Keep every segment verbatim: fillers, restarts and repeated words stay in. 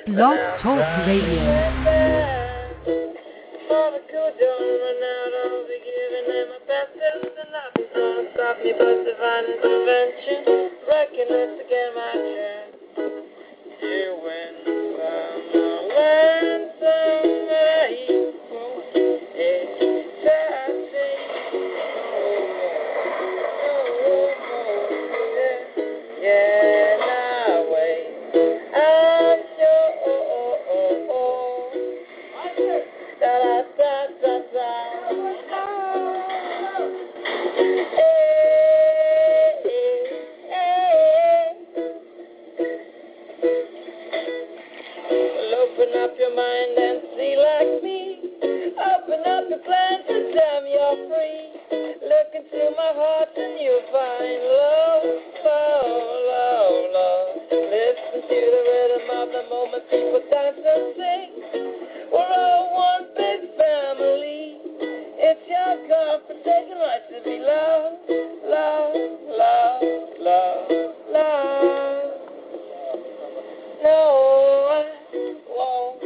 Blog Talk Radio. Stop me, but divine intervention. Recognize to get my turn. You win some, learn some, I yeah, now wait. I'm sure. Da da da da da. Open up your mind and see like me. Open up the plan to damn you're free. Look into my heart and you'll find love, love, love, love. Listen to the rhythm of the moment, people dance and sing. We're all one big family. It's your God-forsaken right to be loved, love, love, love, love. No, I won't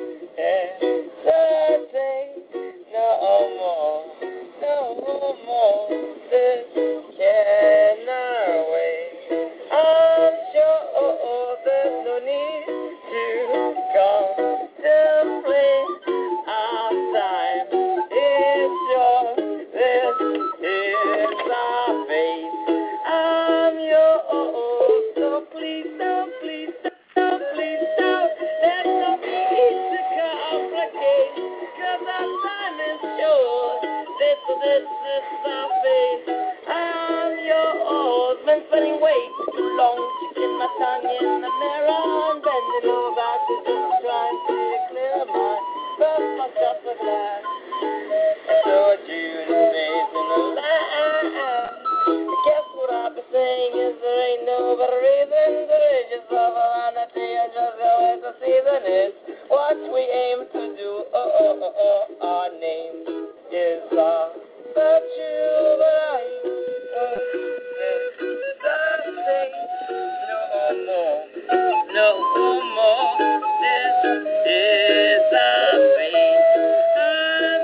hesitate no more, no more. This cannot wait. I'm sure there's no need to contemplate our time. It's sure this is our fate. I'm yours, so please don't, please don't, please don't. There's no need to complicate, 'cause our time is short. This, this is our fate. I'm yours. Been spending way too long, sticking my tongue in the mirror and bending over backwards, just trying to clear my mind. First myself a glass. So June stays in the land. Guess what I've been saying is there ain't no better reason to rid yourself of vanity and just go as the season is. What we aim to do, oh, oh, oh, oh, our name is our virtue, but I won't hesitate no more, no more. This is our fate. I'm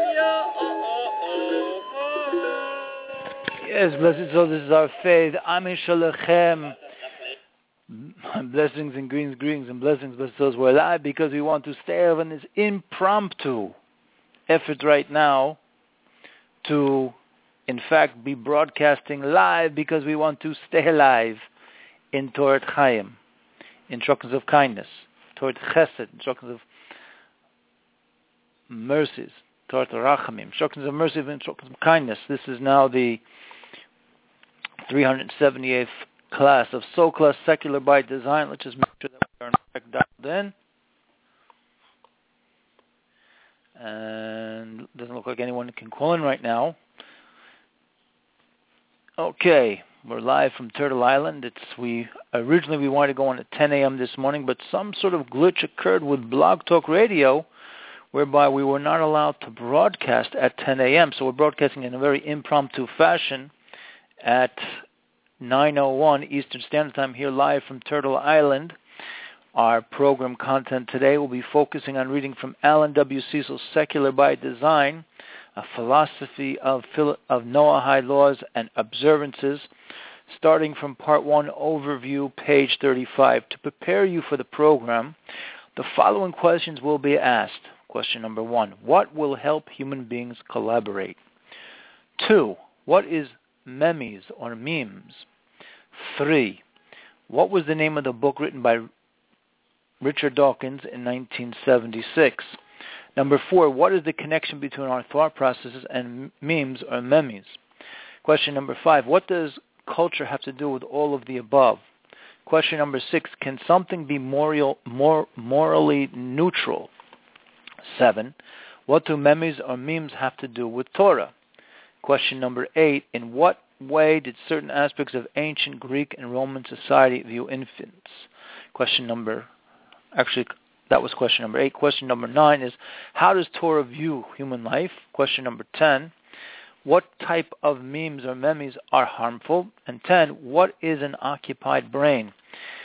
your. Yes, blessed soul, this is our faith. Ami Shalachem. Blessings and greetings, greetings and blessings, blessed souls. We're alive because we want to stay on this impromptu effort right now to, in fact, be broadcasting live because we want to stay alive in Torah Chaim, instructions of kindness, Torah Chesed, instructions of mercies, Torah Rachamim, instructions of mercy, instructions of kindness. This is now the three hundred seventy-eighth class of Soul Class Secular by Design. Let's just make sure that we are in fact dialed in. And it doesn't look like anyone can call in right now. Okay, we're live from Turtle Island. It's we originally we wanted to go on at ten a.m. this morning, but some sort of glitch occurred with Blog Talk Radio, whereby we were not allowed to broadcast at ten a.m. So we're broadcasting in a very impromptu fashion at nine oh one Eastern Standard Time here live from Turtle Island. Our program content today will be focusing on reading from Alan W. Cecil's Secular by Design, a philosophy of, of Noahide laws and observances, starting from part one, overview, page thirty-five. To prepare you for the program, the following questions will be asked. Question number one, what will help human beings collaborate? Two, what is memes or memes? Three, what was the name of the book written by Richard Dawkins in nineteen seventy-six? Number four, what is the connection between our thought processes and memes or memes? Question number five, what does culture have to do with all of the above? Question number six, can something be moral, more, morally neutral? Seven, what do memes or memes have to do with Torah? Question number eight, in what way did certain aspects of ancient Greek and Roman society view infants? Question number, actually, that was question number eight. Question number nine is, how does Torah view human life? Question number ten, what type of memes or memes are harmful? And ten, what is an occupied brain?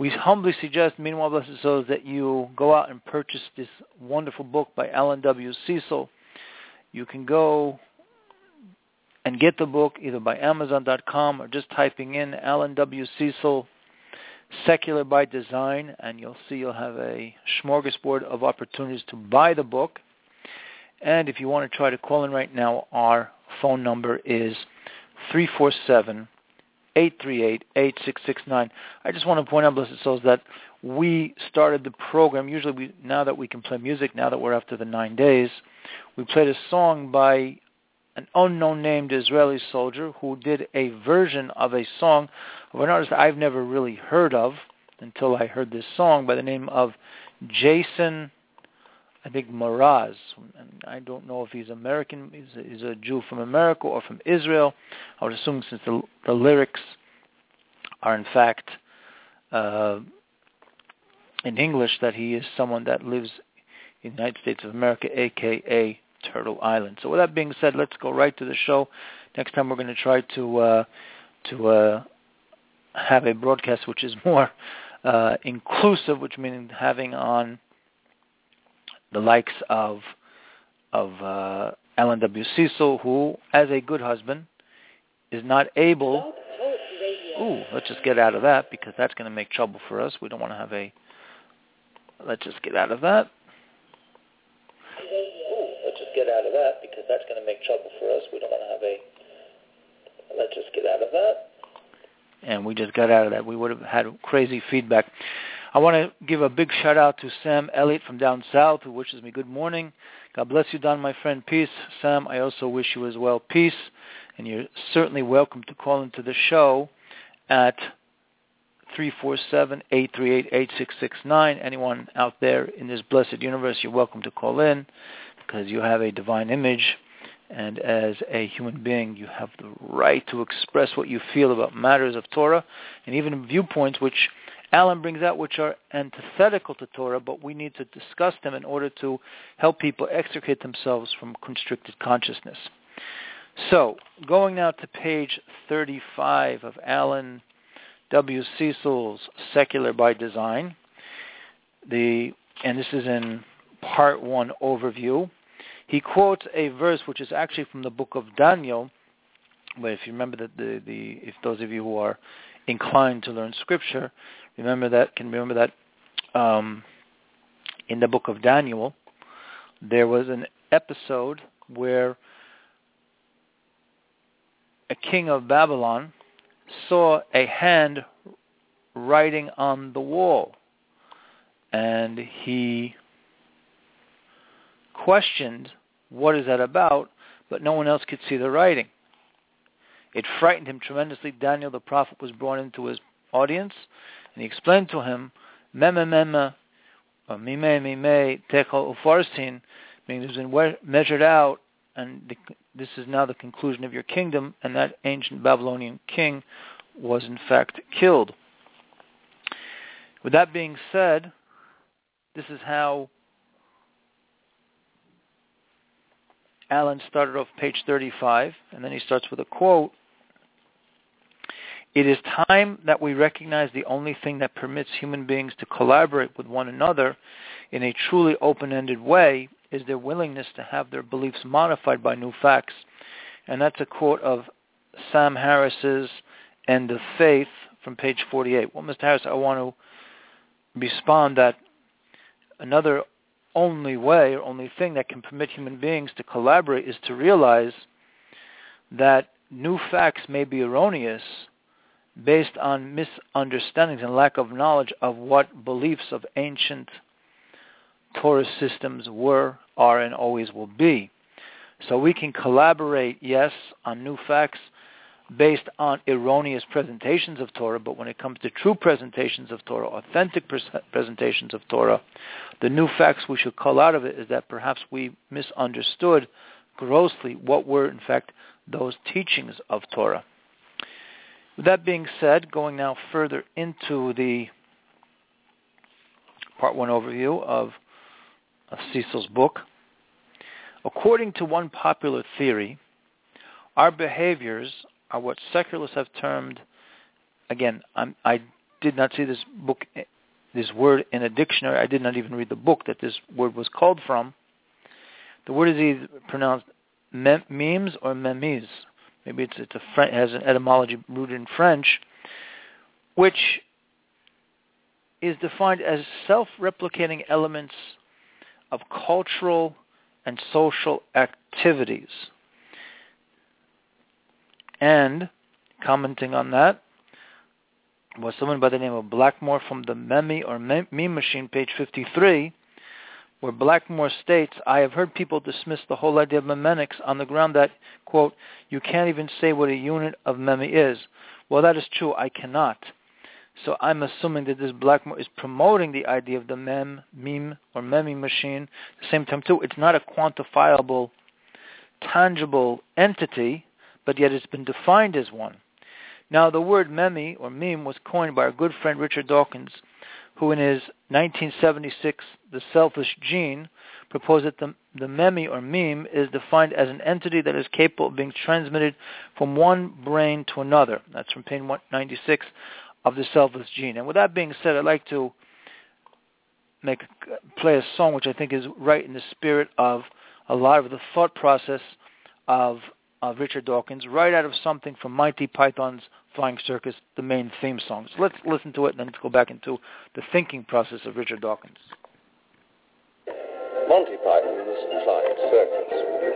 We humbly suggest, meanwhile, blessed souls, that you go out and purchase this wonderful book by Alan W. Cecil. You can go and get the book either by Amazon dot com or just typing in Alan W. Cecil, Secular by Design, and you'll see you'll have a smorgasbord of opportunities to buy the book. And if you want to try to call in right now, our phone number is three four seven, eight three eight, eight six six nine. I just want to point out, blessed souls, that we started the program. Usually, we, now that we can play music, now that we're after the nine days, we played a song by an unknown named Israeli soldier who did a version of a song of an artist I've never really heard of until I heard this song by the name of Jason, I think, Mraz. And I don't know if he's American, he's a, he's a Jew from America or from Israel. I would assume since the, the lyrics are in fact uh, in English that he is someone that lives in the United States of America, a k a. Turtle Island. So with that being said, let's go right to the show. Next time we're going to try to uh, to uh, have a broadcast which is more uh, inclusive, which means having on the likes of of uh, Alan W. Cecil, who, as a good husband, is not able... Ooh, let's just get out of that because that's going to make trouble for us. We don't want to have a... Let's just get out of that. Get out of that because that's going to make trouble for us. We don't want to have a... Let's just get out of that. And we just got out of that. We would have had crazy feedback. I want to give a big shout out to Sam Elliott from down south who wishes me good morning. God bless you, Don, my friend. Peace. Sam, I also wish you as well peace. And you're certainly welcome to call into the show at three four seven, eight three eight, eight six six nine. Anyone out there in this blessed universe, you're welcome to call in, because you have a divine image, and as a human being, you have the right to express what you feel about matters of Torah, and even viewpoints which Alan brings out, which are antithetical to Torah, but we need to discuss them in order to help people extricate themselves from constricted consciousness. So, going now to page thirty-five of Alan W. Cecil's Secular by Design, the and this is in part one overview. He quotes a verse which is actually from the book of Daniel, but if you remember that the, the if those of you who are inclined to learn scripture, remember that can remember that um, in the book of Daniel there was an episode where a king of Babylon saw a hand writing on the wall, and he questioned, what is that about? But no one else could see the writing. It frightened him tremendously. Daniel the prophet was brought into his audience, and he explained to him, Meme meme, or mime mime, tekel ufarsin, meaning it's been measured out, and the, this is now the conclusion of your kingdom, and that ancient Babylonian king was in fact killed. With that being said, this is how Alan started off page thirty-five, and then he starts with a quote. It is time that we recognize the only thing that permits human beings to collaborate with one another in a truly open-ended way is their willingness to have their beliefs modified by new facts. And that's a quote of Sam Harris's End of Faith from page forty-eight. Well, Mister Harris, I want to respond that another only way or only thing that can permit human beings to collaborate is to realize that new facts may be erroneous based on misunderstandings and lack of knowledge of what beliefs of ancient Torah systems were, are, and always will be. So we can collaborate, yes, on new facts based on erroneous presentations of Torah, but when it comes to true presentations of Torah, authentic pres- presentations of Torah, the new facts we should call out of it is that perhaps we misunderstood grossly what were, in fact, those teachings of Torah. With that being said, going now further into the part one overview of, of Cecil's book, according to one popular theory, our behaviors are what secularists have termed, again, I'm, I did not see this book, this word in a dictionary. I did not even read the book that this word was called from. The word is either pronounced mem- memes or memes. Maybe it's, it's a French, it has an etymology rooted in French, which is defined as self-replicating elements of cultural and social activities. And commenting on that was someone by the name of Blackmore from the Meme or Meme Machine, page fifty-three, where Blackmore states, I have heard people dismiss the whole idea of memetics on the ground that, quote, you can't even say what a unit of meme is. Well, that is true. I cannot. So I'm assuming that this Blackmore is promoting the idea of the mem, meme, or meme machine. At the same time, too, it's not a quantifiable, tangible entity, but yet it's been defined as one. Now, the word meme, or meme, was coined by our good friend Richard Dawkins, who in his nineteen seventy-six, The Selfish Gene, proposed that the, the meme, or meme, is defined as an entity that is capable of being transmitted from one brain to another. That's from page one ninety-six of The Selfish Gene. And with that being said, I'd like to make play a song which I think is right in the spirit of a lot of the thought process of, of Richard Dawkins, right out of something from Monty Python's Flying Circus, the main theme song. So let's listen to it and then let's go back into the thinking process of Richard Dawkins. Monty Python's Flying Circus.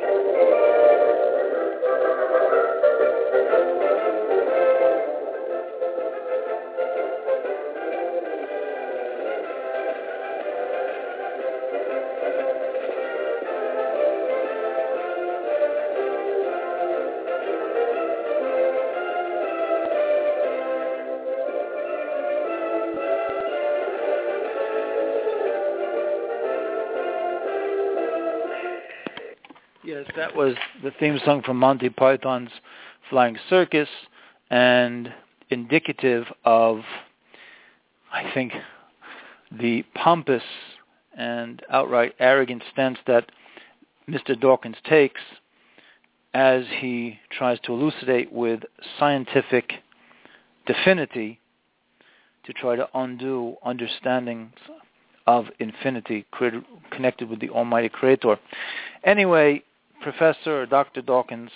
Yes, that was the theme song from Monty Python's Flying Circus, and indicative of, I think, the pompous and outright arrogant stance that Mister Dawkins takes as he tries to elucidate with scientific definity to try to undo understandings of infinity created, connected with the Almighty Creator. Anyway, Professor or Doctor Dawkins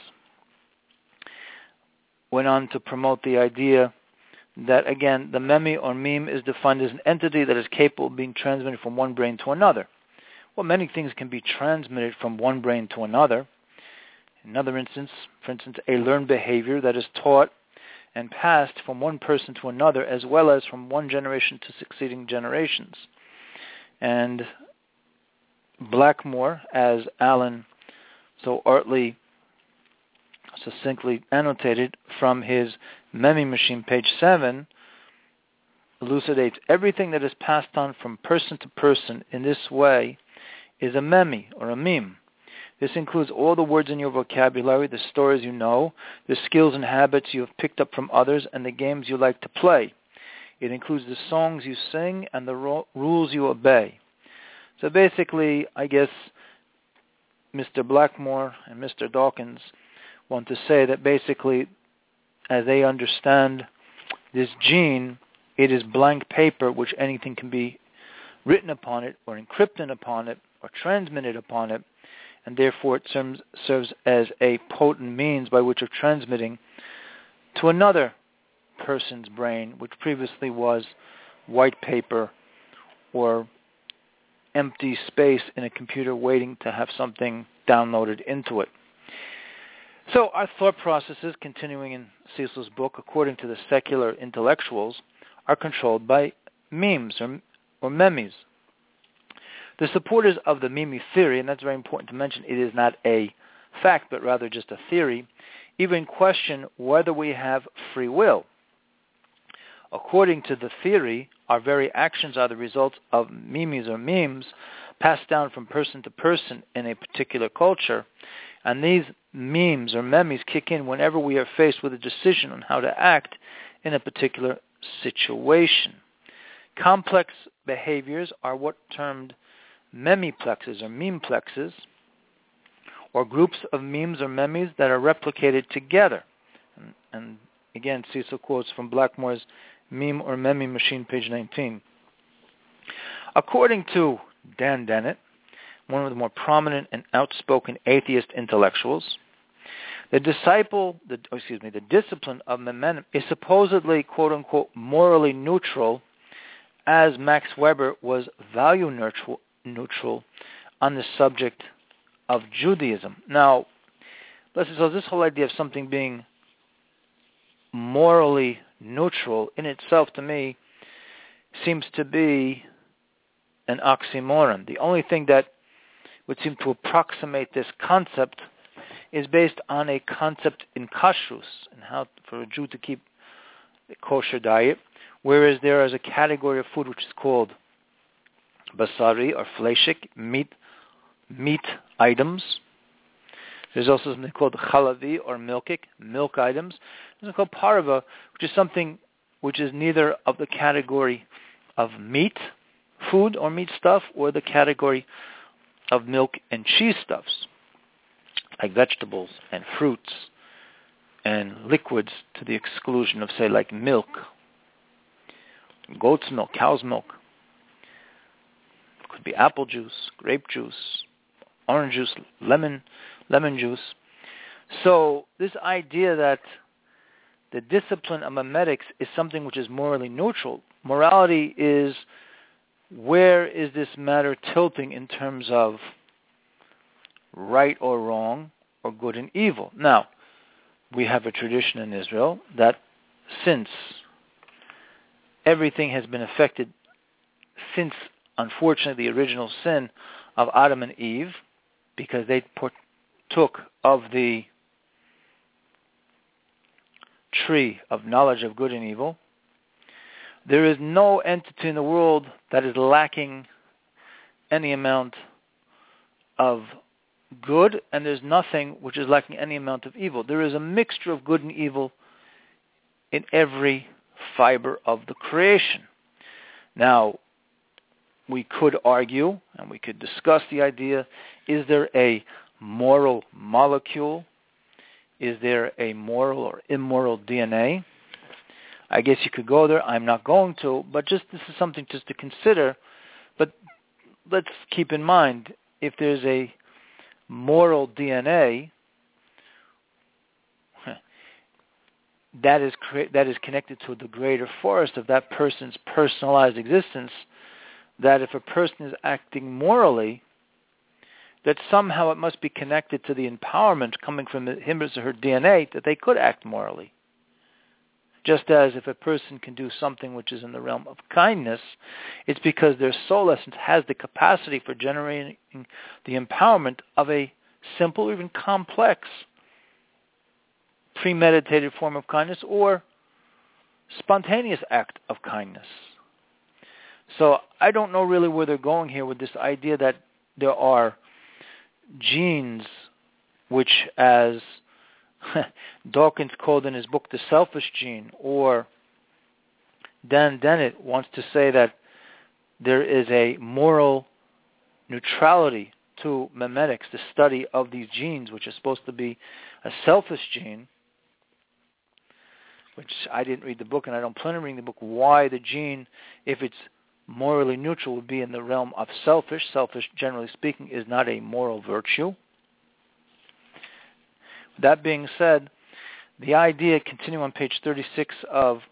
went on to promote the idea that, again, the meme or meme is defined as an entity that is capable of being transmitted from one brain to another. Well, many things can be transmitted from one brain to another. In another instance, for instance, a learned behavior that is taught and passed from one person to another, as well as from one generation to succeeding generations. And Blackmore, as Alan so artly, succinctly annotated from his Meme Machine, page seven, elucidates everything that is passed on from person to person in this way is a meme, or a meme. This includes all the words in your vocabulary, the stories you know, the skills and habits you have picked up from others, and the games you like to play. It includes the songs you sing and the ro- rules you obey. So basically, I guess Mister Blackmore and Mister Dawkins want to say that basically, as they understand this gene, it is blank paper which anything can be written upon it or encrypted upon it or transmitted upon it, and therefore it serves, serves as a potent means by which of transmitting to another person's brain, which previously was white paper or empty space in a computer waiting to have something downloaded into it. So our thought processes, continuing in Cecil's book, according to the secular intellectuals, are controlled by memes or, or memes. The supporters of the meme theory, and that's very important to mention, it is not a fact, but rather just a theory, even question whether we have free will. According to the theory, our very actions are the results of memes or memes passed down from person to person in a particular culture, and these memes or memes kick in whenever we are faced with a decision on how to act in a particular situation. Complex behaviors are what termed memeplexes or memeplexes, or groups of memes or memes that are replicated together. And, and again, Cecil quotes from Blackmore's Meme or Meme Machine, page nineteen. According to Dan Dennett, one of the more prominent and outspoken atheist intellectuals, the disciple, the, oh, excuse me, the discipline of Memenim is supposedly, quote unquote, morally neutral, as Max Weber was value neutral, neutral on the subject of Judaism. Now, listen, so this whole idea of something being morally neutral in itself, to me, seems to be an oxymoron. The only thing that would seem to approximate this concept is based on a concept in kashrus, and how for a Jew to keep a kosher diet, whereas there is a category of food which is called basari or fleshik, meat, meat items. There's also something called chalavi or milkik, milk items. There's something called parva, which is something which is neither of the category of meat, food or meat stuff, or the category of milk and cheese stuffs, like vegetables and fruits and liquids, to the exclusion of, say, like milk, goat's milk, cow's milk. It could be apple juice, grape juice, orange juice, lemon, lemon juice. So this idea that the discipline of memetics is something which is morally neutral. Morality is, where is this matter tilting in terms of right or wrong, or good and evil? Now, we have a tradition in Israel that since everything has been affected, since, unfortunately, the original sin of Adam and Eve, because they partook of the tree of knowledge of good and evil, there is no entity in the world that is lacking any amount of good, and there's nothing which is lacking any amount of evil. There is a mixture of good and evil in every fiber of the creation. Now, we could argue, and we could discuss the idea, is there a moral molecule? Is there a moral or immoral D N A? I guess you could go there. I'm not going to, but just this is something just to consider. But let's keep in mind, if there's a moral D N A, that is cre- that is connected to the greater forest of that person's personalized existence, that if a person is acting morally, that somehow it must be connected to the empowerment coming from him or her D N A that they could act morally. Just as if a person can do something which is in the realm of kindness, it's because their soul essence has the capacity for generating the empowerment of a simple or even complex premeditated form of kindness or spontaneous act of kindness. So I don't know really where they're going here with this idea that there are genes which, as Dawkins called in his book The Selfish Gene, or Dan Dennett wants to say that there is a moral neutrality to memetics, the study of these genes, which is supposed to be a selfish gene, which I didn't read the book and I don't plan on reading the book, why the gene, if it's morally neutral, would be in the realm of selfish. Selfish, generally speaking, is not a moral virtue. That being said, the idea, continuing on page thirty-six of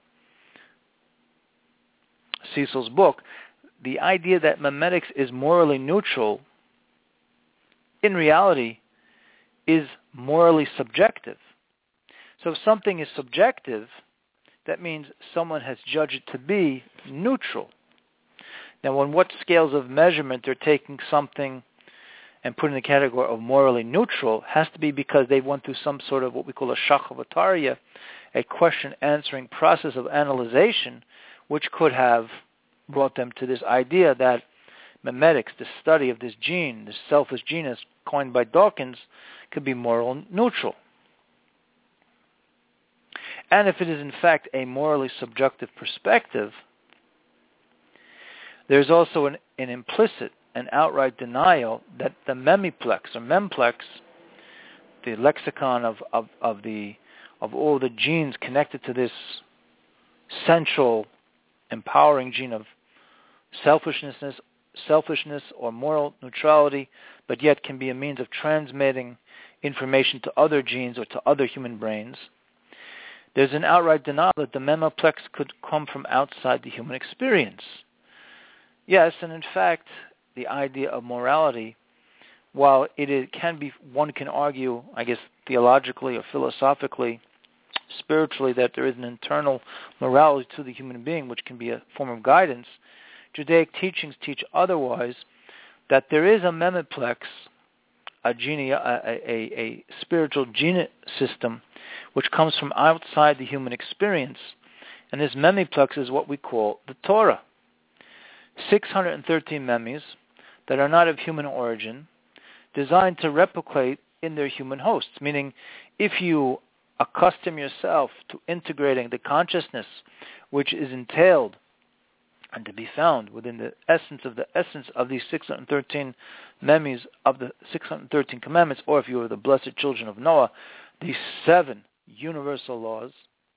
Cecil's book, the idea that memetics is morally neutral, in reality, is morally subjective. So if something is subjective, that means someone has judged it to be neutral. Now, on what scales of measurement they're taking something and putting in the category of morally neutral has to be because they went through some sort of what we call a shachavatarya, a question-answering process of analyzation, which could have brought them to this idea that memetics, the study of this gene, this selfish gene as coined by Dawkins, could be moral neutral. And if it is in fact a morally subjective perspective, there's also an, an implicit and outright denial that the memiplex or memplex, the lexicon of, of, of the of all the genes connected to this central empowering gene of selfishness, selfishness or moral neutrality, but yet can be a means of transmitting information to other genes or to other human brains. There's an outright denial that the memoplex could come from outside the human experience. Yes, and in fact, the idea of morality, while it is, can be, one can argue, I guess, theologically or philosophically, spiritually, that there is an internal morality to the human being, which can be a form of guidance, Judaic teachings teach otherwise, that there is a memoplex, a, gene, a, a, a spiritual gene system, which comes from outside the human experience, and this memoplex is what we call the Torah. six hundred thirteen memes that are not of human origin, designed to replicate in their human hosts, meaning if you accustom yourself to integrating the consciousness which is entailed and to be found within the essence of the essence of these six hundred thirteen memes of the six hundred thirteen commandments, or if you are the blessed children of Noah, these seven universal laws,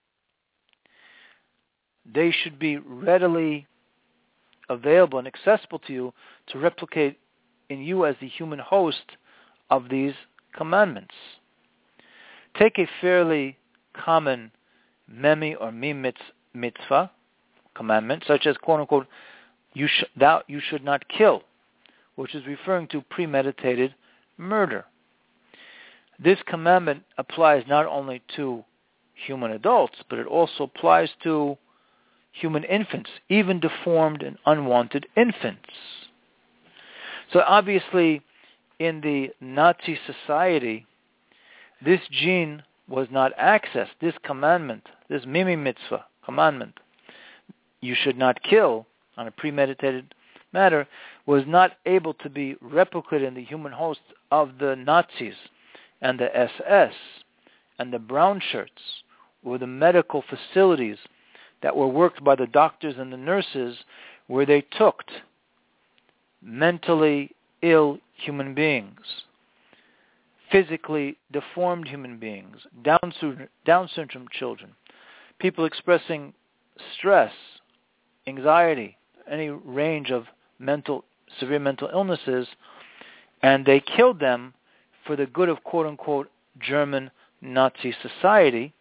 they should be readily available and accessible to you to replicate in you as the human host of these commandments. Take a fairly common memi or mim mitzvah commandment, such as, quote-unquote, you, sh- thou, you should not kill, which is referring to premeditated murder. This commandment applies not only to human adults, but it also applies to human infants, even deformed and unwanted infants. So obviously, in the Nazi society, this gene was not accessed. This commandment, this mimi mitzvah commandment, you should not kill on a premeditated matter, was not able to be replicated in the human host of the Nazis and the S S and the brown shirts, or the medical facilities that were worked by the doctors and the nurses, where they took mentally ill human beings, physically deformed human beings, Down syndrome, Down syndrome children, people expressing stress, anxiety, any range of mental, severe mental illnesses, and they killed them for the good of, quote-unquote, German Nazi society.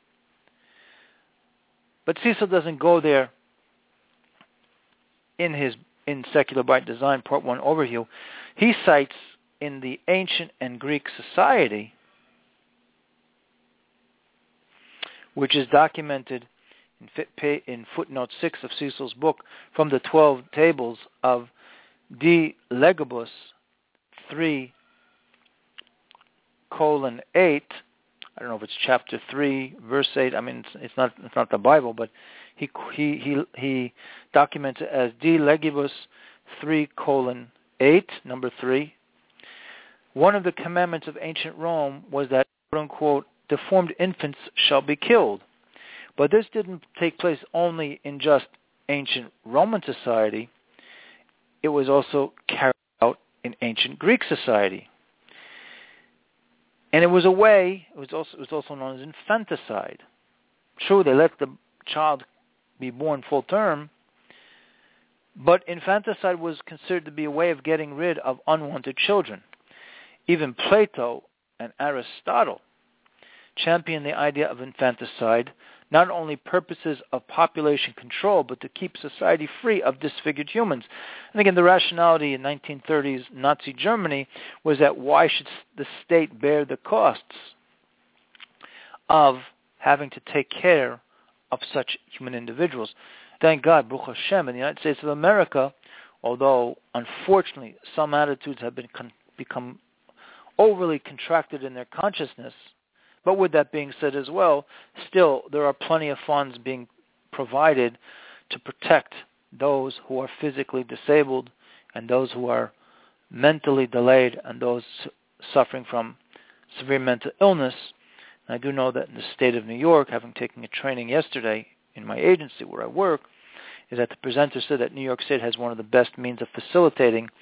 But Cecil doesn't go there in his in Secular by Design, Part one overview. He cites in the ancient and Greek society, which is documented in, fit, in footnote six of Cecil's book, from the twelve tables of De Legibus three colon eight. I don't know if it's chapter three, verse eight. I mean, it's, it's not it's not the Bible, but he he he he documents it as De Legibus three colon eight, number three. One of the commandments of ancient Rome was that, quote unquote, deformed infants shall be killed. But this didn't take place only in just ancient Roman society. It was also carried out in ancient Greek society. And it was a way, it was also, it was also known as infanticide. True, they let the child be born full term, but infanticide was considered to be a way of getting rid of unwanted children. Even Plato and Aristotle championed the idea of infanticide, not only purposes of population control, but to keep society free of disfigured humans. And again, the rationality in nineteen thirties Nazi Germany was that why should the state bear the costs of having to take care of such human individuals? Thank God, Baruch Hashem, in the United States of America, although unfortunately some attitudes have been con- become overly contracted in their consciousness, but with that being said as well, still there are plenty of funds being provided to protect those who are physically disabled and those who are mentally delayed and those suffering from severe mental illness. And I do know that in the state of New York, having taken a training yesterday in my agency where I work, is that the presenter said that New York State has one of the best means of facilitating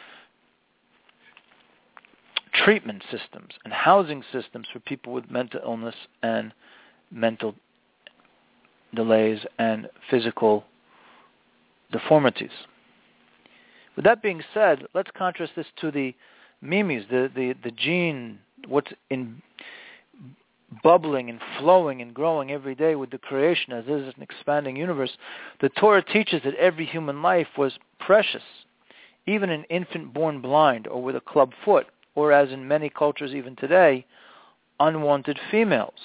treatment systems and housing systems for people with mental illness and mental delays and physical deformities. With that being said, let's contrast this to the mimes, the, the, the gene, what's in bubbling and flowing and growing every day with the creation as is an expanding universe. The Torah teaches that every human life was precious, even an infant born blind or with a club foot, or as in many cultures even today, unwanted females.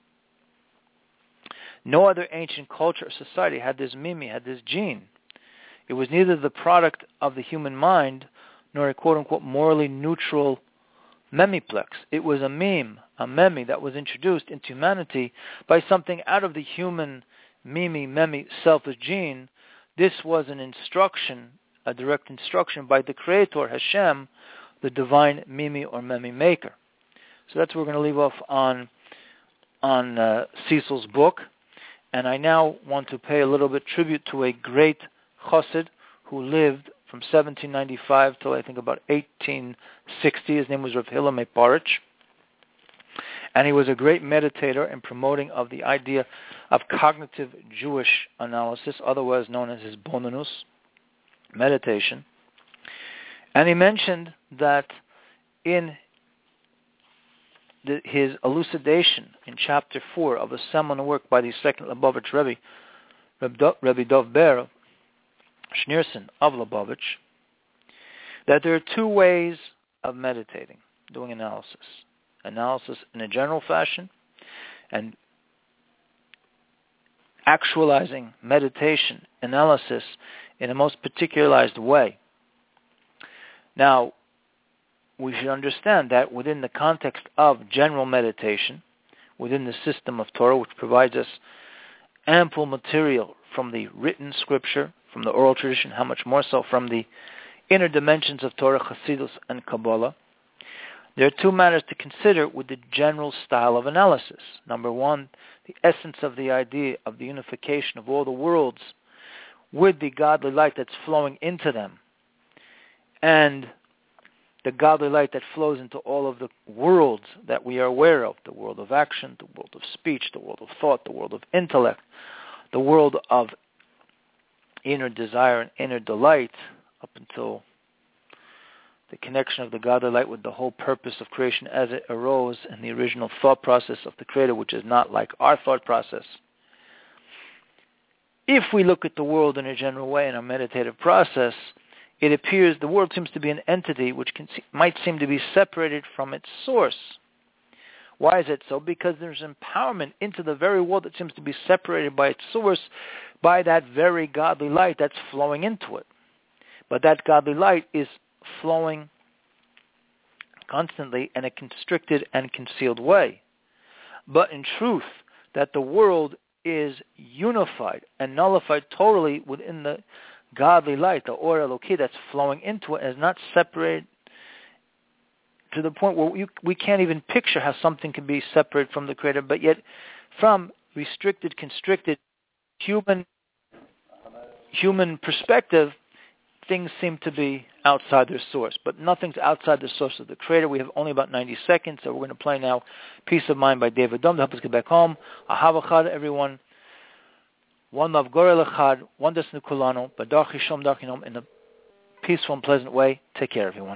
No other ancient culture or society had this mimi, had this gene. It was neither the product of the human mind nor a quote-unquote morally neutral memiplex. It was a meme, a memi that was introduced into humanity by something out of the human mimi, memi, selfish gene. This was an instruction, a direct instruction by the Creator, Hashem, the divine mimi or memi maker. So that's where we're going to leave off on, on uh, Cecil's book. And I now want to pay a little bit tribute to a great chassid who lived from seventeen ninety-five till I think about eighteen sixty. His name was Rav Hillel Meparich. And he was a great meditator and promoting of the idea of cognitive Jewish analysis, otherwise known as his bonanus, meditation. And he mentioned that in the, his elucidation in chapter four of a seminal work by the second Lubavitch Rebbe, Rebbe Dov Ber Schneerson of Lubavitch, that there are two ways of meditating, doing analysis. Analysis in a general fashion, and actualizing meditation, analysis in a most particularized way. Now, we should understand that within the context of general meditation, within the system of Torah, which provides us ample material from the written scripture, from the oral tradition, how much more so from the inner dimensions of Torah, Chassidus, and Kabbalah, there are two matters to consider with the general style of analysis. Number one, the essence of the idea of the unification of all the worlds with the godly light that's flowing into them, and the godly light that flows into all of the worlds that we are aware of, the world of action, the world of speech, the world of thought, the world of intellect, the world of inner desire and inner delight, up until the connection of the godly light with the whole purpose of creation as it arose in the original thought process of the Creator, which is not like our thought process. If we look at the world in a general way in our meditative process, it appears the world seems to be an entity which can, might seem to be separated from its source. Why is it so? Because there's empowerment into the very world that seems to be separated by its source, by that very godly light that's flowing into it. But that godly light is flowing constantly in a constricted and concealed way. But in truth, that the world is unified and nullified totally within the godly light, the Or Eloki that's flowing into it, is not separated to the point where we, we can't even picture how something can be separated from the Creator, but yet from restricted, constricted, human human perspective, things seem to be outside their source. But nothing's outside the source of the Creator. We have only about ninety seconds, so we're going to play now Peace of Mind by David Dom to help us get back home. Ahav Echad, everyone. One love, Gorel Echad, one desnu kulano, Badarchi Shom Darchinom, in a peaceful and pleasant way. Take care, everyone.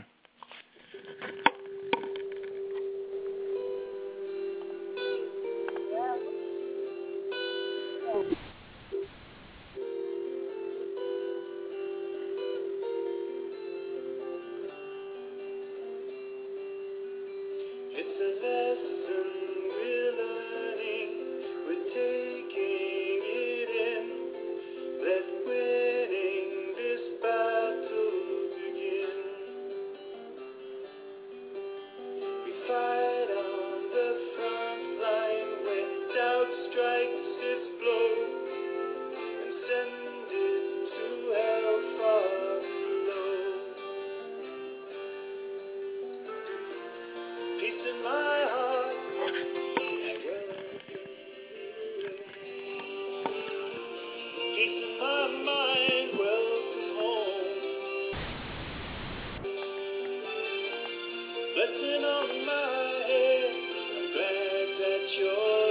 Blessing on my head, I'm glad that you're